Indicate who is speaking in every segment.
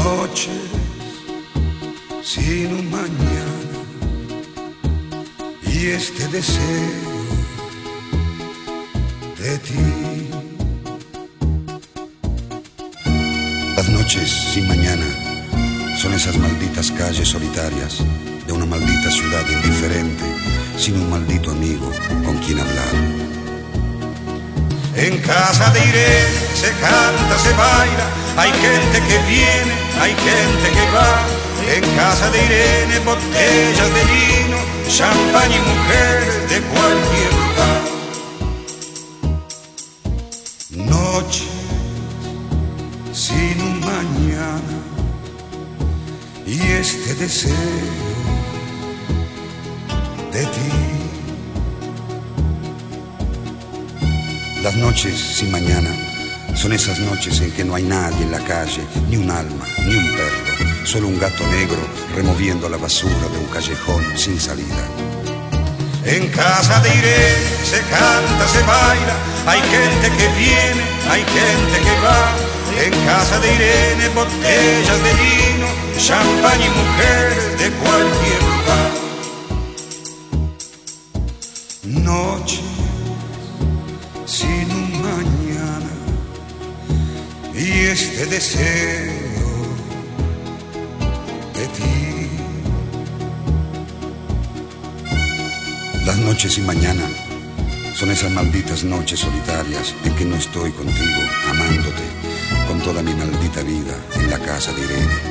Speaker 1: Noches sin un mañana y este deseo de ti. Las noches sin mañana son esas malditas calles solitarias de una maldita ciudad indiferente, sin un maldito amigo con quien hablar. En casa de Irene se canta, se baila, hay gente que viene, hay gente que va. En casa de Irene botellas de vino, champán y mujeres de cualquier lugar. Noche sin un mañana y este deseo de ti. Las noches sin mañana son esas noches en que no hay nadie en la calle, ni un alma, ni un perro, solo un gato negro removiendo la basura de un callejón sin salida. En casa de Irene se canta, se baila, hay gente que viene, hay gente que va. En casa de Irene botellas de vino, champán y mujeres de cualquier lugar. Noche sin un mañana y este deseo de ti. Las noches sin mañana son esas malditas noches solitarias en que no estoy contigo, amándote con toda mi maldita vida en la casa de Irene.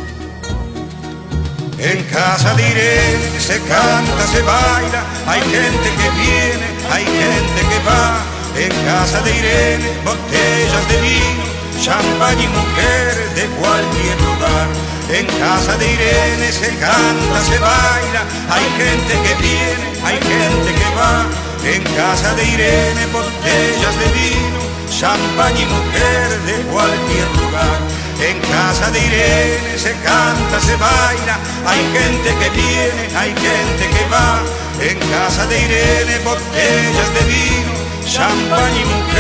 Speaker 1: En casa de Irene se canta, se baila, hay gente que viene, hay gente que va. En casa de Irene botellas de vino, champán y mujeres de cualquier lugar. En casa de Irene se canta, se baila, hay gente que viene, hay gente que va. En casa de Irene botellas de vino, champán y mujeres de cualquier lugar. En casa de Irene se canta, se baila, hay gente que viene, hay gente que va. En casa de Irene botellas de vino, champán y mujeres